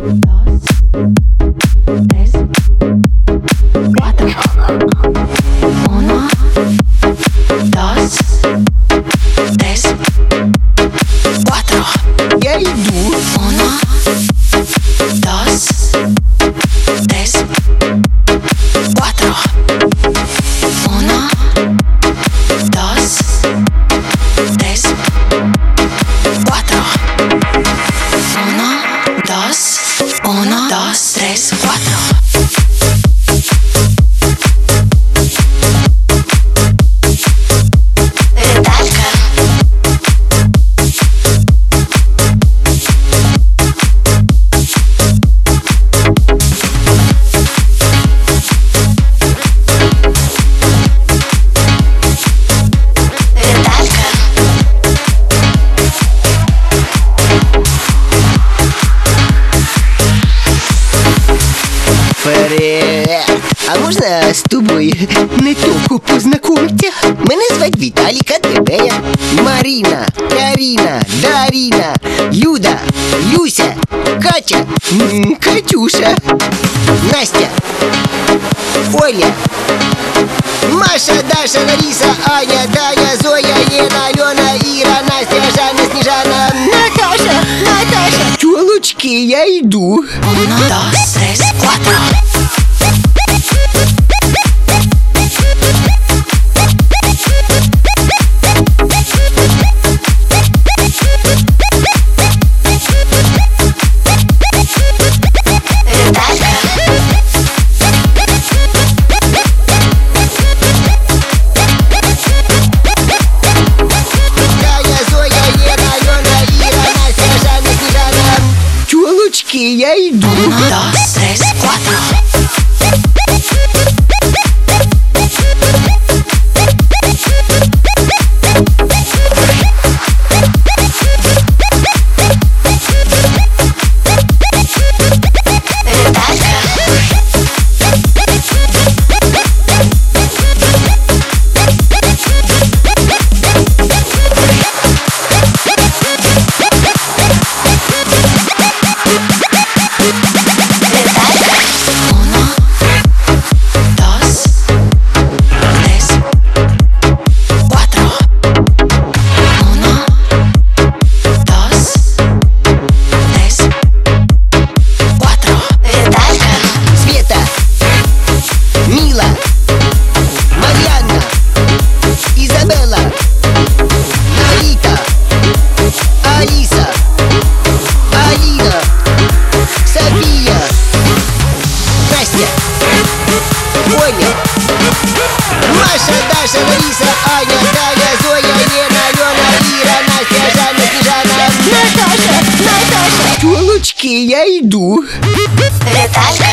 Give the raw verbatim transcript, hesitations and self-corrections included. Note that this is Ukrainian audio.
Я иду. Uno, dos, tres, cuatro. Uno, dos, tres, cuatro. Uno, dos, uno, dos, tres, cuatro. Привет! А можна з тобою не тільки познайомитися? Мене звать Віталік, а тебе? Марина, Каріна, Даріна, Люда, Люся, Катя, м, Катюша, Настя, Оля, Маша, Даша, Лариса, Аня, Таня, Зоя, Лена, Алена, Іра, Настя, Жанна, Снежана, Наташа, Наташа. Тёлочки, я иду. Uno, dos, tres, cuatro. Я иду. Uno, dos, tres, cuatro. Алиса, Алина, София, Настя, Оля, Маша, Даша, Лариса, Аня, Таня, Зоя, Лена, Алена, Ира, Настя, Жанна, Снежана, Наташа, Наташа. Тёлочки, я иду. Виталька.